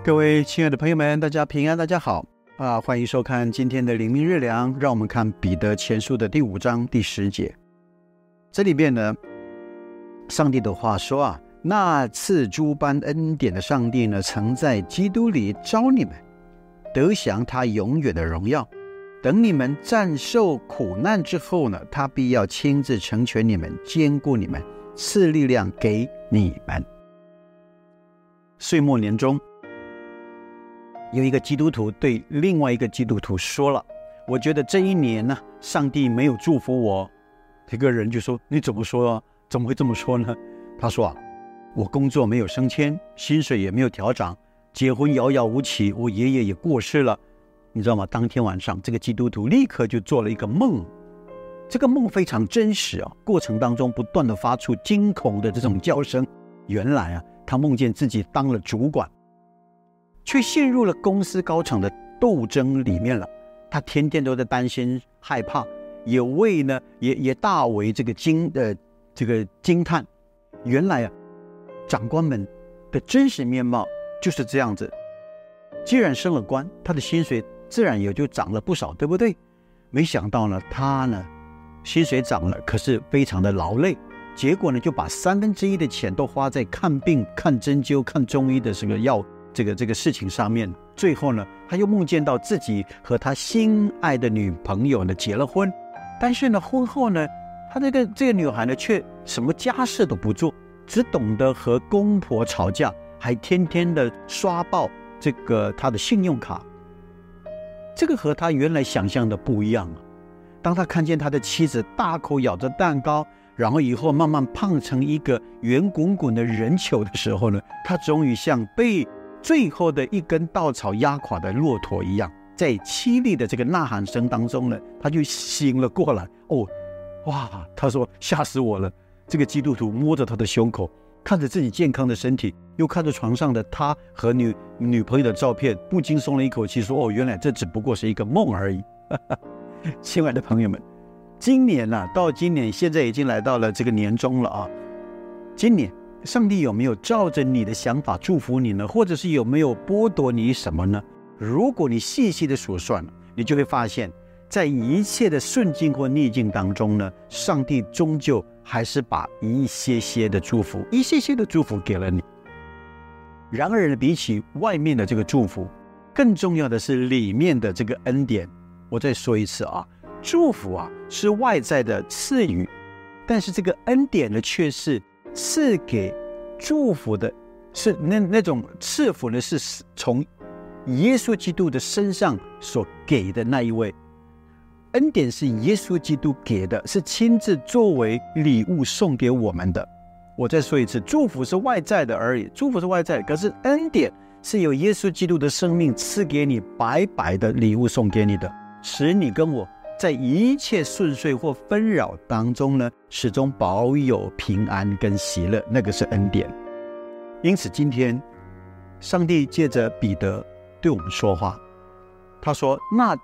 各位亲爱的朋友们，大家平安，大家好欢迎收看今天的灵命日粮。让我们看彼得前书的第5章第10节。这里边呢，上帝的话说那赐诸般恩典的上帝呢，曾在基督里召你们，得享他永远的荣耀。等你们战胜苦难之后呢，他必要亲自成全你们，坚固你们，赐力量给你们。岁末年终，有一个基督徒对另外一个基督徒说了，我觉得这一年呢，上帝没有祝福我。这个人就说，你怎么说怎么会这么说呢？他说我工作没有升迁，薪水也没有调涨，结婚遥遥无期，我爷爷也过世了。你知道吗？当天晚上这个基督徒立刻就做了一个梦，这个梦非常真实过程当中不断的发出惊恐的这种叫声。原来他梦见自己当了主管，却陷入了公司高层的斗争里面了。他天天都在担心害怕，也大为这个惊叹。原来长官们的真实面貌就是这样子。既然升了官，他的薪水自然也就涨了不少，对不对？没想到呢，他薪水涨了，可是非常的劳累。结果呢，就把1/3的钱都花在看病、看针灸、看中医的这个事情上面。最后呢，他又梦见到自己和他心爱的女朋友呢结了婚，但是呢，婚后呢，他这个女孩呢却什么家事都不做，只懂得和公婆吵架，还天天的刷爆他的信用卡。这个和他原来想象的不一样当他看见他的妻子大口咬着蛋糕，然后以后慢慢胖成一个圆滚滚的人球的时候呢，他终于像被最后的一根稻草压垮的骆驼一样，在凄厉的这个呐喊声当中呢，他就醒了过来。他说吓死我了。这个基督徒摸着他的胸口，看着自己健康的身体，又看着床上的他和女朋友的照片，不禁松了一口气，说原来这只不过是一个梦而已。亲爱的朋友们，到今年现在已经来到了这个年终了今年上帝有没有照着你的想法祝福你呢？或者是有没有剥夺你什么呢？如果你细细的数算，你就会发现，在一切的顺境或逆境当中呢，上帝终究还是把一些些的祝福给了你。然而比起外面的这个祝福，更重要的是里面的这个恩典。我再说一次祝福是外在的赐予，但是这个恩典呢，却是赐给祝福的，是那种赐福呢，是从耶稣基督的身上所给的那一位。恩典是耶稣基督给的，是亲自作为礼物送给我们的。我再说一次，祝福是外在的而已，祝福是外在的，可是恩典是由耶稣基督的生命赐给你，白白的礼物送给你的，使你跟我在一切顺遂或纷扰当中呢，始终保有平安跟喜乐，那个是恩典。因此今天上帝借着彼得对我们说话，他说那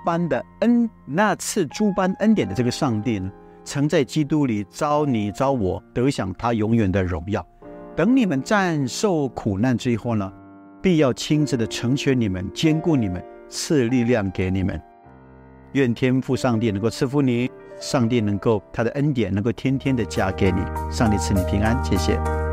赐诸般恩典的这个上帝呢，曾在基督里召你召我，得享他永远的荣耀。等你们战胜苦难之后呢，必要亲自的成全你们，坚固你们，赐力量给你们。愿天父上帝能够赐福你，上帝能够他的恩典能够天天的加给你，上帝赐你平安，谢谢。